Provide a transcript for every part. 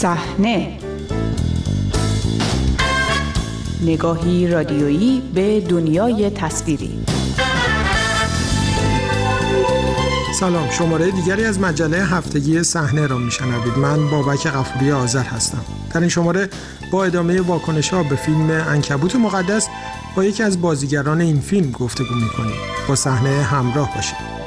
صحنه، نگاهی رادیویی به دنیای تصویری. سلام، شماره دیگری از مجله هفتگی صحنه را میشنوید. من بابک غفوری آذر هستم. در این شماره با ادامه واکنش‌ها به فیلم عنکبوت مقدس با یکی از بازیگران این فیلم گفتگو می‌کنیم. با صحنه همراه باشید.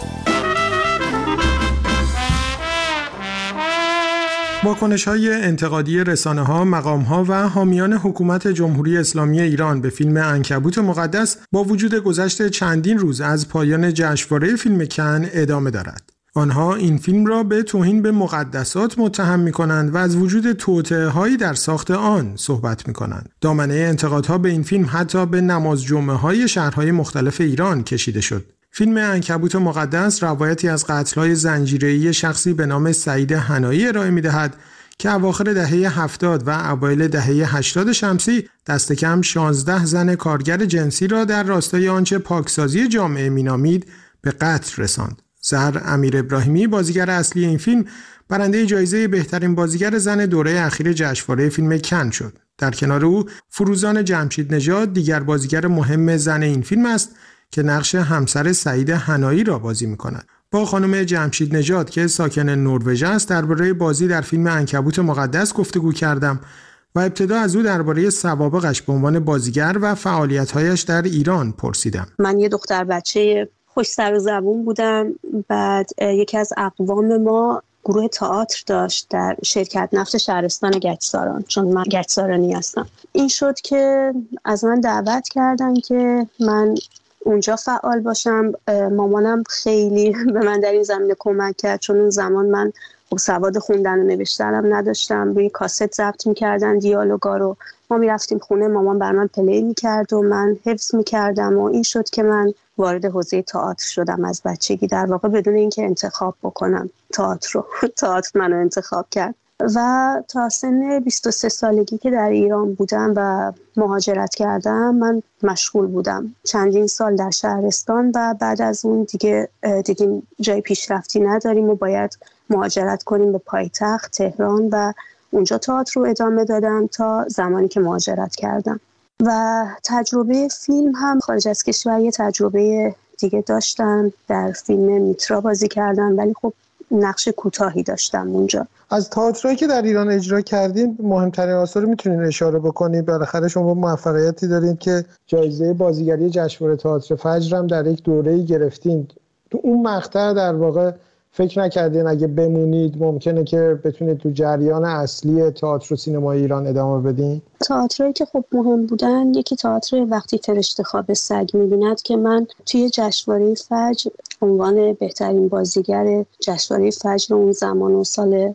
واکنش‌های انتقادی رسانه‌ها، مقام‌ها و حامیان حکومت جمهوری اسلامی ایران به فیلم عنکبوت مقدس با وجود گذشت چندین روز از پایان جشنواره فیلم کن ادامه دارد. آنها این فیلم را به توهین به مقدسات متهم می‌کنند و از وجود توطئه‌هایی در ساخت آن صحبت می‌کنند. دامنه انتقادها به این فیلم حتی به نماز جمعه‌های شهرهای مختلف ایران کشیده شد. فیلم عنکبوت مقدس روایتی از قتل‌های زنجیره‌ای شخصی به نام سعید حنایی ارائه می‌دهد که اواخر دهه 70 و اوایل دهه 80 شمسی دست کم 16 زن کارگر جنسی را در راستای آنچه پاکسازی جامعه می‌نامید به قتل رساند. زهر امیر ابراهیمی، بازیگر اصلی این فیلم، برنده جایزه بهترین بازیگر زن دوره اخیر جشنواره فیلم کن شد. در کنار او فروزان جمشید نژاد دیگر بازیگر مهم زن این فیلم است که نقش همسر سعید حنایی را بازی می‌کند. با خانم جمشید نژاد که ساکن نروژ است درباره بازی در فیلم عنکبوت مقدس گفتگو کردم و ابتدا از او درباره سوابقش به عنوان بازیگر و فعالیت‌هایش در ایران پرسیدم. من یه دختر بچه خوش سر و زبون بودم. بعد یکی از اقوام ما گروه تئاتر داشت در شرکت نفت شهرستان گچساران، چون من گچسارانی هستم. این شد که از من دعوت کردن که من اونجا فعال باشم. مامانم خیلی به من در این زمینه کمک کرد، چون اون زمان من سواد خوندن و نوشتنم نداشتم. روی کاست ضبط می‌کردن دیالوگا رو، ما می‌رفتیم خونه، مامان بر من پلی می‌کرد و من حفظ می‌کردم و این شد که من وارد حوزه تئاتر شدم از بچگی، در واقع بدون اینکه انتخاب بکنم تئاتر رو. تئاتر منو انتخاب کرد و تا سن 23 سالگی که در ایران بودم و مهاجرت کردم من مشغول بودم چندین سال در شهرستان و بعد از اون دیدیم جای پیشرفتی نداریم و باید مهاجرت کنیم به پایتخت تهران و اونجا تئاتر رو ادامه دادم تا زمانی که مهاجرت کردم. و تجربه فیلم هم خارج از کشور یه تجربه دیگه داشتم، در فیلم میترا بازی کردم، ولی خب نقش کوتاهی داشتم اونجا. از تئاترایی که در ایران اجرا کردین مهمترین آثار رو میتونین اشاره بکنید؟ بالاخره شما موفقیتی دارین که جایزه بازیگری جشنواره تئاتر فجر هم در یک دوره‌ای گرفتین. تو اون مقطع در واقع فکر نکردین اگه بمونید ممکنه که بتونید تو جریان اصلی تئاتر و سینمای ایران ادامه بدین؟ تئاترایی که خب مهم بودن، یکی تئاتر وقتی فرشته خواب سگ می‌بیند که من توی جشنواره فجر عنوان بهترین بازیگر جشنواره فجر اون زمان و سال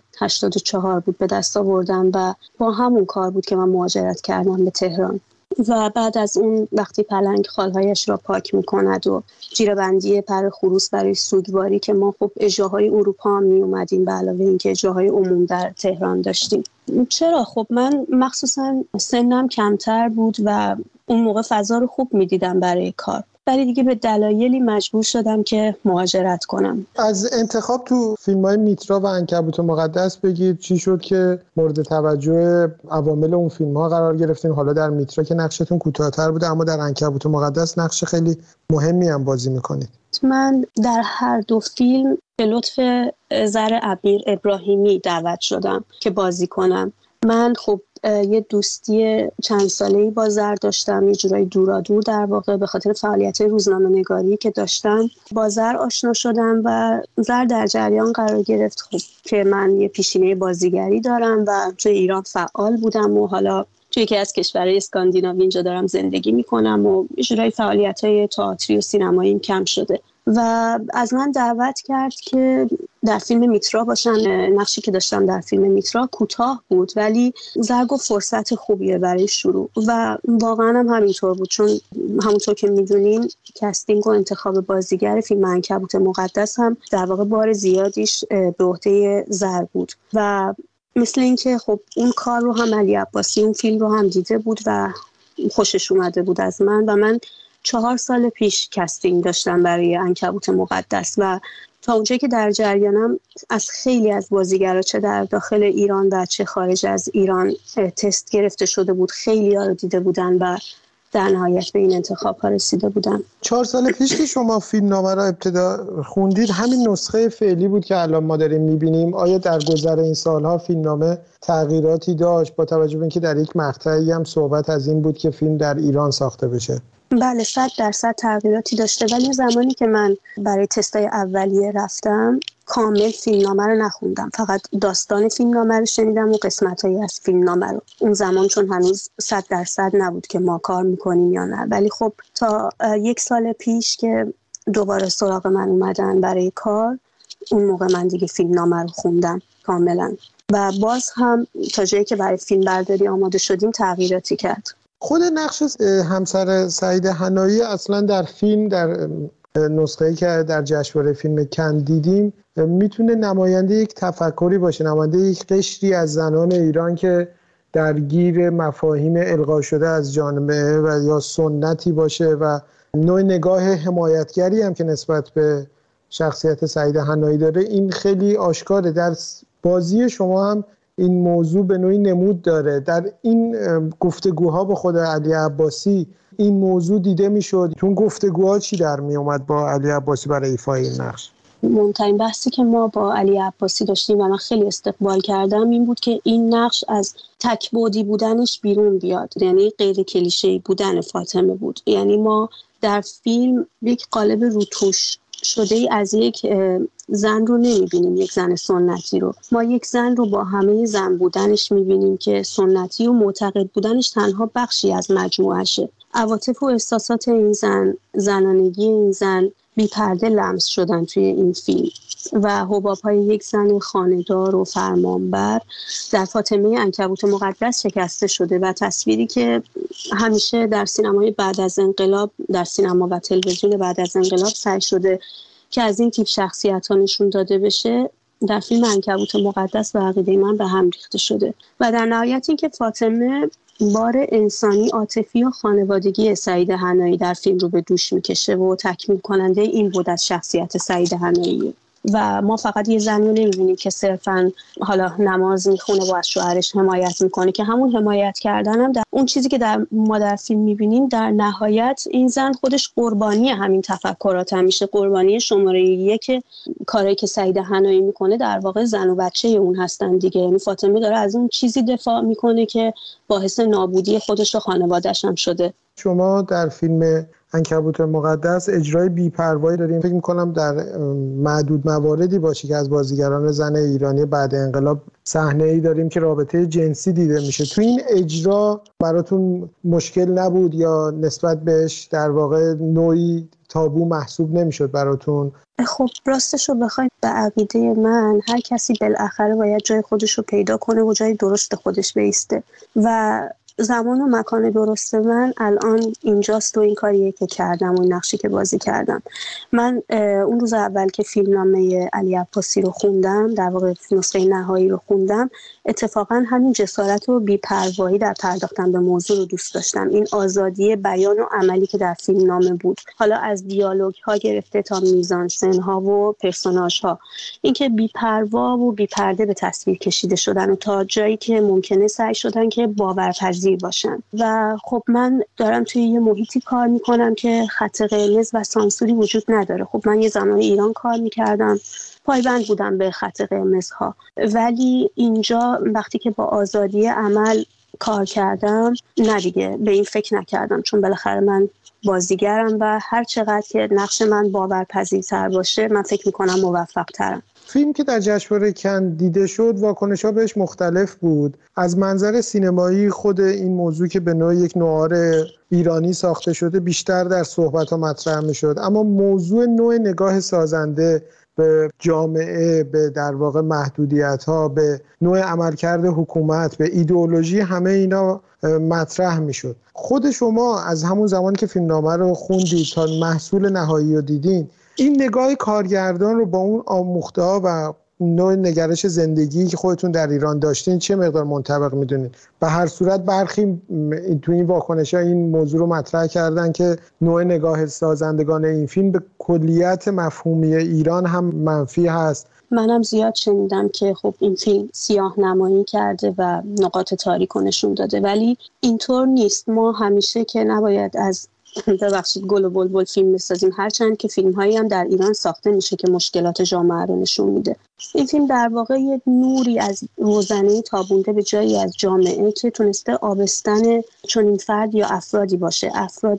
84 بود به دست آوردم و با همون کار بود که من مهاجرت کردم به تهران. و بعد از اون وقتی پلنگ خالهایش را پاک میکند و جیره‌بندی پر خروس برای سوگواری که ما خب اجراهای اروپا هم می اومدیم به علاوه اینکه اجراهای عموم در تهران داشتیم. چرا؟ خب من مخصوصا سنم کمتر بود و اون موقع فضا رو خوب میدیدم برای کار، ولی دیگه به دلایلی مجبور شدم که مهاجرت کنم. از انتخاب تو فیلم‌های میترا و عنکبوت مقدس بگید چی شد که مورد توجه عوامل اون فیلم‌ها قرار گرفتین؟ حالا در میترا که نقشتون کوتاه‌تر بوده اما در عنکبوت مقدس نقش خیلی مهمی هم بازی می‌کنید. من در هر دو فیلم به لطف زهر امیر ابراهیمی دعوت شدم که بازی کنم. من خب یه دوستی چند ساله‌ای با زهر داشتم، یه جورایی دورادور در واقع، به خاطر فعالیت روزنامه‌نگاری که داشتم با زهر آشنا شدم و زهر در جریان قرار گرفت خب که من یه پیشینه بازیگری دارم و توی ایران فعال بودم و حالا توی یکی از کشورهای اسکاندیناوی اینجا دارم زندگی میکنم و یه جورایی فعالیت‌های تئاتری و سینماییم کم شده و از من دعوت کرد که در فیلم میترا باشم. نقشی که داشتم در فیلم میترا کوتاه بود ولی زهر گفت فرصت خوبیه برای شروع و واقعا هم همینطور بود، چون همونطور که میدونین کستینگ و انتخاب بازیگر فیلم عنکبوت مقدس هم در واقع بار زیادیش به عهده زهر بود و مثل اینکه خب اون کار رو هم علی عباسی اون فیلم رو هم دیده بود و خوشش اومده بود از من و من 4 سال پیش کستینگ داشتم برای عنکبوت مقدس و تا اونجایی که در جریانم از خیلی از بازیگرا چه در داخل ایران و چه خارج از ایران تست گرفته شده بود، خیلی ها رو دیده بودن و در نهایت به این انتخاب ها رسیده بودن. 4 سال پیش که شما فیلمنامه را ابتدا خوندید، همین نسخه فعلی بود که الان ما داریم می‌بینیم؟ آیا در گذر این سالها فیلمنامه تغییراتی داشت با توجه به اینکه در یک مقطعی هم صحبت از این بود که فیلم در ایران ساخته بشه؟ بله 100% تغییراتی داشته، ولی زمانی که من برای تستای اولیه رفتم کامل فیلمنامه رو نخوندم، فقط داستان فیلمنامه رو شنیدم و قسمت‌هایی از فیلمنامه رو. اون زمان چون هنوز 100% نبود که ما کار میکنیم یا نه، ولی خب تا 1 سال پیش که دوباره سراغ من اومدن برای کار، اون موقع من دیگه فیلمنامه رو خوندم کاملا و باز هم تا جایی که برای فیلم برداری آماده شدیم تغییراتی کرد. خود نقش همسر سعید حنایی اصلا در فیلم، در نسخه‌ای که در جشنواره فیلم کن دیدیم، میتونه نماینده یک تفکری باشه، نماینده یک قشری از زنان ایران که درگیر مفاهیم الغا شده از جامعه و یا سنتی باشه و نوع نگاه حمایتگری هم که نسبت به شخصیت سعید حنایی داره. این خیلی آشکاره. در بازی شما هم این موضوع به نوعی نمود داره. در این گفتگوها با خود علی عباسی این موضوع دیده میشد. تو گفتگوها چی در می اومد با علی عباسی برای ایفای این نقش؟ مهمترین بحثی که ما با علی عباسی داشتیم و من خیلی استقبال کردم این بود که این نقش از تک‌بعدی بودنش بیرون بیاد، یعنی غیر کلیشه‌ای بودن فاطمه بود. یعنی ما در فیلم یک قالب روتوش شده ای از یک زن رو نمیبینیم، یک زن سنتی رو. ما یک زن رو با همه زن بودنش میبینیم که سنتی و معتقد بودنش تنها بخشی از مجموعشه. عواطف و احساسات این زن، زنانگی این زن بی پرده لمس شدن توی این فیلم و حباب‌های یک زن خانه‌دار و فرمانبر در فاطمه عنکبوت مقدس شکسته شده و تصویری که همیشه در سینمای بعد از انقلاب، در سینما و تلویزیون بعد از انقلاب سعی شده که از این تیپ شخصیت‌ها نشون داده بشه، در فیلم عنکبوت مقدس و عقیده من به هم ریخته شده و در نهایت این که فاطمه بار انسانی، عاطفی و خانوادگی سعید حنایی در فیلم رو به دوش میکشه و تکمیل کننده این بود از شخصیت سعید حنایی. و ما فقط یه زن رو نمیبینیم که صرفاً حالا نماز میخونه و از شوهرش حمایت میکنه، که همون حمایت کردن هم در اون چیزی که ما در فیلم میبینیم در نهایت این زن خودش قربانی همین تفکرات هم میشه، قربانی شماره 1 کاری که سعید حنایی میکنه در واقع زن و بچه اون هستن دیگه. یعنی فاطمه داره از اون چیزی دفاع میکنه که باعث نابودی خودش و خانواده‌اش هم شده. شما در فیلم عنکبوت مقدس اجرای بی‌پروایی داریم. فکر می‌کنم در معدود مواردی باشه که از بازیگران زن ایرانی بعد انقلاب صحنه‌ای داریم که رابطه جنسی دیده میشه. تو این اجرا براتون مشکل نبود یا نسبت بهش در واقع نوعی تابو محسوب نمیشد براتون؟ خب راستش رو بخواید به عقیده من هر کسی بالاخره باید جای خودش رو پیدا کنه و جای درست خودش بیسته و زمان و مکان درست من الان اینجاست و این کاریه که کردم و این نقشی که بازی کردم. من اون روز اول که فیلمنامه علی عباسی رو خوندم، در واقع نسخه نهایی رو خوندم، اتفاقا همین جسارت و بی‌پروایی در پرداختن به موضوع رو دوست داشتم. این آزادی بیان و عملی که در فیلمنامه بود، حالا از دیالوگ ها گرفته تا میزانسن ها و پرسوناژ ها، اینکه بی‌پروا و بی‌پرده به تصویر کشیده شدن و تا جایی که ممکنه سعی شدن که باورپذیر باشن. و خب من دارم توی یه محیطی کار میکنم که خط قرمز و سانسوری وجود نداره. خب من یه زمان ایران کار میکردم، پایبند بودم به خط قرمزها، ولی اینجا وقتی که با آزادی عمل کار کردم نه دیگه به این فکر نکردم، چون بالاخره من بازیگرم و هر چقدر که نقش من باورپذیرتر باشه من فکر میکنم موفق ترم. فیلم که در جشنواره کن دیده شد واکنش‌ها بهش مختلف بود. از منظر سینمایی خود این موضوع که به نوع یک نوار ایرانی ساخته شده بیشتر در صحبت‌ها مطرح می‌شد، اما موضوع نوع نگاه سازنده به جامعه، به در واقع محدودیت‌ها، به نوع عملکرد حکومت، به ایدئولوژی، همه اینا مطرح می‌شد. خود شما از همون زمانی که فیلمنامه رو خوندید تا محصول نهایی رو دیدین، این نگاه کارگردان رو با اون آموخته‌ها و نوع نگرش زندگی که خودتون در ایران داشتین چه مقدار منطبق میدونید؟ به هر صورت برخی تو این واکنش‌ها این موضوع رو مطرح کردن که نوع نگاه سازندگان این فیلم به کلیت مفهومی ایران هم منفی هست. منم زیاد شنیدم که خب این فیلم سیاه نمایی کرده و نقاط تاریک رو نشون داده، ولی اینطور نیست. ما همیشه که نباید از ببخشید گل و بلبل فیلم بسازیم، هرچند که فیلم هایی هم در ایران ساخته میشه که مشکلات جامعه رو نشون میده. این فیلم در واقع یک نوری از روزنه تابونده به جایی از جامعه که تونسته آبستن چنین فرد یا افرادی باشه، افراد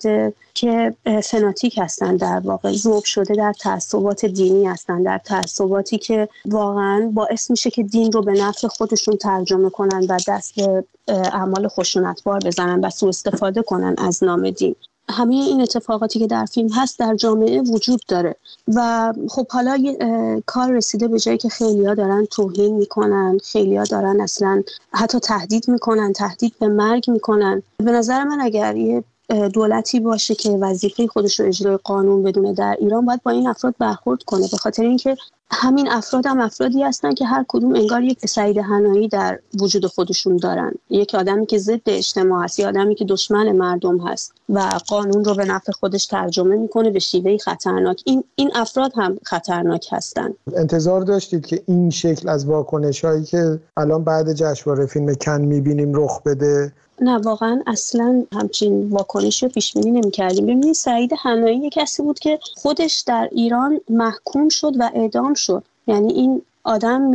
که فناتیک هستن، در واقع ذوب شده در تعصبات دینی هستن، در تعصباتی که واقعا باعث میشه که دین رو به نفع خودشون ترجمه کنن و دست به اعمال خشونتبار بزنن و سوء استفاده کنن از نام دین. همه این اتفاقاتی که در فیلم هست در جامعه وجود داره و خب حالا کار رسیده به جایی که خیلی‌ها دارن توهین میکنن، خیلی‌ها دارن اصلا حتی تهدید میکنن، تهدید به مرگ میکنن. به نظر من اگر یه دولتی باشه که وظیفه خودش رو اجرای قانون بدونه در ایران، باید با این افراد برخورد کنه، به خاطر اینکه همین افراد هم افرادی هستن که هر کدوم انگار یک سعید حنایی در وجود خودشون دارن، یک آدمی که ضد اجتماع هست، یک آدمی که دشمن مردم هست و قانون رو به نفع خودش ترجمه میکنه به شیوهی خطرناک. این افراد هم خطرناک هستن. انتظار داشتید که این شکل از واکنش‌هایی که الان بعد جشنواره فیلم کن میبینیم رخ بده؟ نه واقعا اصلا همچین واکنشی رو پیش بینی نمی‌کردیم. ببینید سعید حنایی یک کسی بود که خودش در ایران محکوم شد و اعدام شد، یعنی این آدم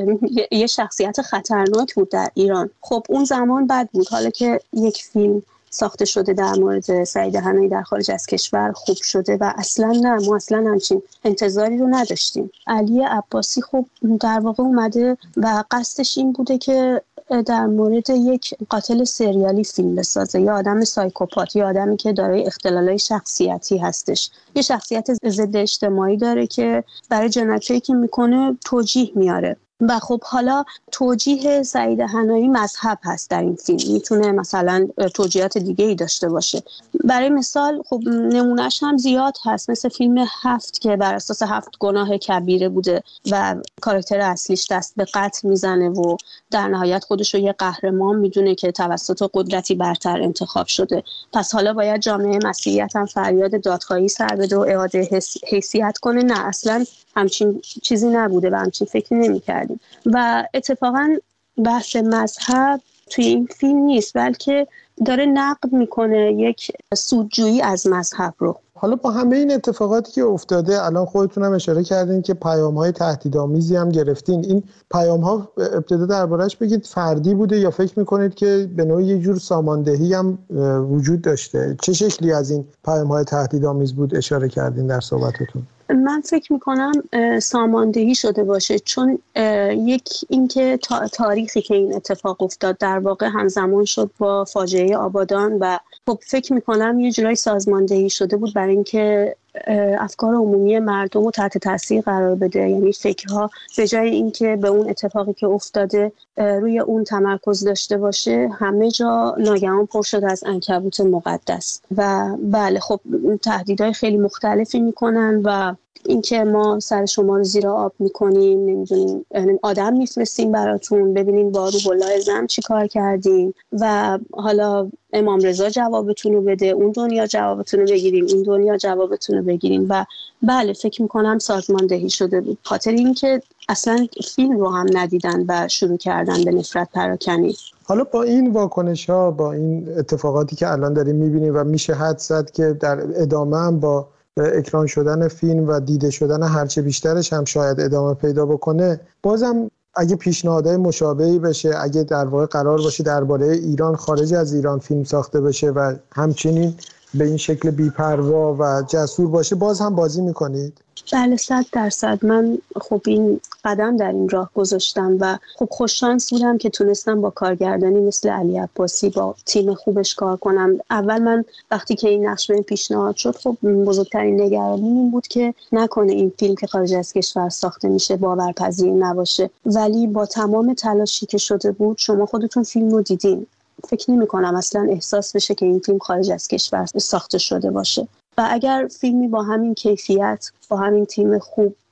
یه شخصیت خطرناک بود در ایران. خب اون زمان بد بود، حالا که یک فیلم ساخته شده در مورد سعید حنایی در خارج از کشور خوب شده و اصلا نه، ما اصلا همچین انتظاری رو نداشتیم. علی عباسی خب در واقع اومده و قصدش این بوده که در مورد یک قاتل سریالی فیلم بسازه، یا آدم سایکوپات، یا آدمی که دارای اختلالای شخصیتی هستش، یه شخصیت ضد اجتماعی داره که برای جنایتی که میکنه توجیه میاره. و خب حالا توجیه سعید حنایی مذهب هست در این فیلم، میتونه مثلا توجیهات دیگه ای داشته باشه. برای مثال خب نمونهش هم زیاد هست، مثل فیلم 7 که بر اساس 7 گناه کبیره بوده و کاراکتر اصلیش دست به قتل میزنه و در نهایت خودش رو یه قهرمان میدونه که توسط قدرتی برتر انتخاب شده. پس حالا باید جامعه مسیحیت هم فریاد دادخواهی سر بده و اعاده حیثیت کنه؟ نه، اصلا همچین چیزی نبوده و همچین فکری نمی‌کردیم. و اتفاقاً بحث مذهب توی این فیلم نیست، بلکه داره نقد میکنه یک سودجویی از مذهب رو. حالا با همه این اتفاقاتی که افتاده، الان خودتون هم اشاره کردین که پیام‌های تهدیدآمیزی هم گرفتین. این پیام‌ها ابتدا درباره‌اش بگید فردی بوده یا فکر میکنید که به نوعی یه جور ساماندهی هم وجود داشه؟ چه شکلی از این پیام‌های تهدیدآمیز بود اشاره کردین در صحبتتون؟ من فکر میکنم ساماندهی شده باشه، چون یک اینکه تاریخی که این اتفاق افتاد در واقع همزمان شد با فاجعه آبادان و خب فکر میکنم یه جورایی سازماندهی شده بود برای اینکه افکار عمومی مردم رو تحت تاثیر قرار بده. یعنی فکرها به جای اینکه به اون اتفاقی که افتاده روی اون تمرکز داشته باشه، همه جا ناگهان پر شد از عنکبوت مقدس. و بله خب تهدیدهای خیلی مختلفی میکنن و اینکه ما سر شما رو زیر آب میکنیم، نمیدونیم آدم میفرستیم براتون ببینین با روح الله زم چی کار کردیم و حالا امام رضا جوابتون رو بده، اون دنیا جوابتون رو بگیریم، این دنیا جوابتون رو بگیریم. و بله فکر میکنم سازماندهی شده بود، خاطر اینکه اصلا فیلم رو هم ندیدن و شروع کردن به نفرت پراکنی. حالا با این واکنش‌ها، با این اتفاقاتی که الان داریم می‌بینیم و میشه حدس زد که در ادامه هم با اکران شدن فیلم و دیده شدن هرچه بیشترش هم شاید ادامه پیدا بکنه، بازم اگه پیشنهادهای مشابهی بشه، اگه در واقع قرار باشه درباره ایران خارج از ایران فیلم ساخته بشه و همچنین به این شکل بی‌پروا و جسور باشه، باز هم بازی میکنید؟ بله 100%. من خب این قدم در این راه گذاشتم و خب خوششانس بودم که تونستم با کارگردانی مثل علی عباسی با تیم خوبش کار کنم. اول من وقتی که این نقش بهم پیشنهاد شد، خب بزرگترین نگرانی این بود که نکنه این فیلم که خارج از کشور ساخته میشه باورپذیر نباشه. ولی با تمام تلاشی که شده بود، شما خودتون فیلم رو دیدین، فکر نمی‌کنم اصلا احساس بشه که این فیلم خارج از کشور ساخته شده باشه. و اگر فیلمی با همین کیفیت، با همین تیم خوب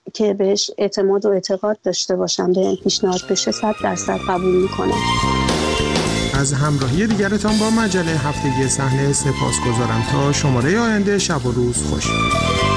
که بهش اعتماد و اعتقاد داشته باشم، به این پیشنهاد بشه 100% قبول میکنم. از همراهی دیگرتان با مجله هفتگی صحنه سپاسگزارم. تا شماره آینده، شب و روز خوش.